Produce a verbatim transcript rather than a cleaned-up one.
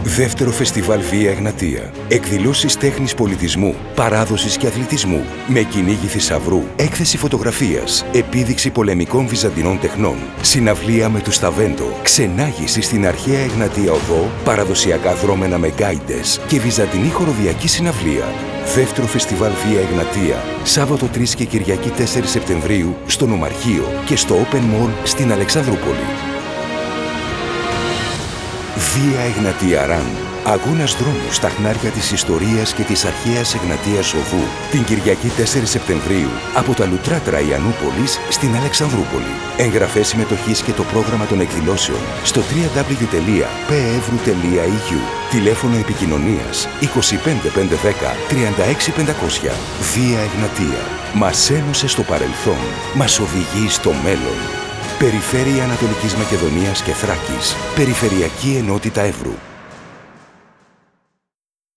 Δεύτερο Φεστιβάλ Βία Εγνατία. Εκδηλώσεις τέχνης πολιτισμού, παράδοσης και αθλητισμού. Με κυνήγι θησαυρού, έκθεση φωτογραφίας, επίδειξη πολεμικών βυζαντινών τεχνών, συναυλία με τους Σταβέντο, ξενάγηση στην αρχαία Εγνατία οδό, παραδοσιακά δρόμενα με γκάιντες και βυζαντινή χοροδιακή συναυλία. Δεύτερο Φεστιβάλ Βία Εγνατία, Σάββατο τρεις και Κυριακή τέσσερις Σεπτεμβρίου στο Νομαρχείο και στο Open Mall στην Αλεξανδρούπολη. Βία Εγνατία Run. Αγώνας δρόμου στα χνάρια της ιστορίας και της αρχαίας Εγνατίας οδού. Την Κυριακή τέσσερις Σεπτεμβρίου από τα Λουτρά Τραϊανούπολης στην Αλεξανδρούπολη. Εγγραφές συμμετοχής και το πρόγραμμα των εκδηλώσεων στο double-u double-u double-u τελεία πεεύρου τελεία ι γιου. Τηλέφωνο επικοινωνίας είκοσι πέντε πεντακόσια δέκα τριάντα έξι πεντακόσια. Βία Εγνατία. Μας ένωσε στο παρελθόν. Μας οδηγεί στο μέλλον. Περιφέρεια Ανατολικής Μακεδονίας και Θράκης. Περιφερειακή Ενότητα Εύρου.